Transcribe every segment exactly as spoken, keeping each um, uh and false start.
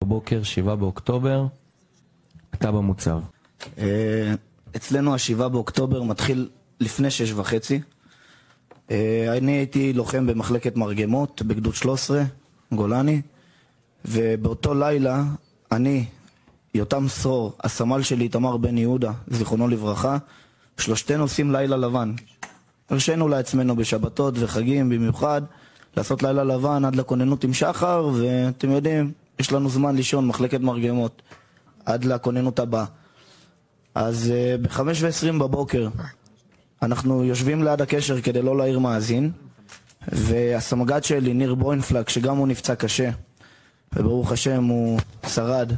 בבוקר, שבעה באוקטובר, אתה במוצב. אצלנו השבעה באוקטובר מתחיל לפני שש וחצי. אני הייתי לוחם במחלקת מרגמות בגדוד שלוש עשרה, גולני, ובאותו לילה אני, יותם סרור, הסמל שלי תמר בן יהודה, זיכרונו לברכה, שלושתנו עושים לילה לבן. הרשינו לעצמנו בשבתות וחגים במיוחד לעשות לילה לבן עד לכוננות עם שחר, ואתם יודעים, יש לנו זמן לישון מחלקת מרגמות עד לכוננות הבאה. אז ב-חמש ועשרים בבוקר אנחנו יושבים ליד הקשר כדי לא להעיר מאזין, והסמג"ד שלי, ניר בוינפלק, שגם הוא נפצע קשה וברוך השם הוא שרד,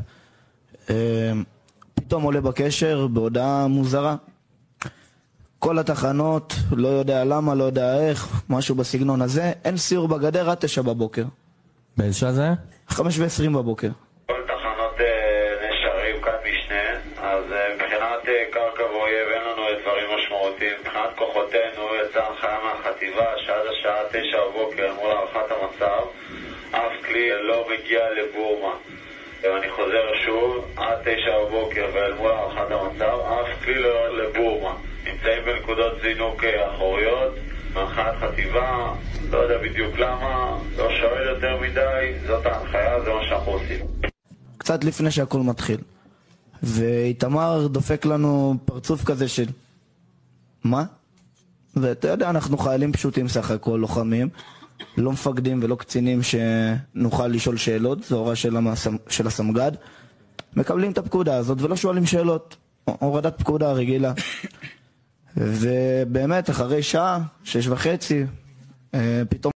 פתאום עולה בקשר בהודעה מוזרה. כל התחנות, לא יודע למה, לא יודע איך, משהו בסגנון הזה, אין סיור בגדר עד תשע בבוקר. באיזה שעה זה? חמש ועשרים בבוקר. כל תחנות נשארים כאן משנה, אז מבחינת קרקע ואויב אין לנו דברים משמעותיים. מבחינת כוחותינו יצאה הנחיה מהחטיבה שעד השעה תשע בבוקר מול הערכת המצב, אף כלי לא מגיע לבורמה. ואני חוזר שוב, עד תשע בבוקר ואל מול הערכת המצב, אף כלי לא לבורמה. נמצאים בנקודות זינוק אחוריות, מהנחת חטיבה, לא יודע בדיוק למה, לא שואל יותר מדי, זאת ההנחיה, זה מה שאנחנו עושים. קצת לפני שהכל מתחיל. ואיתמר דופק לנו פרצוף כזה של מה? ואתה יודע, אנחנו חיילים פשוטים סך הכל, לוחמים, לא מפקדים ולא קצינים שנוכל לשאול שאלות, זו הוראה של, המסמ... של הסמג"ד. מקבלים את הפקודה הזאת ולא שואלים שאלות, הורדת פקודה רגילה. ובאמת אחרי שעה, שש וחצי, פתאום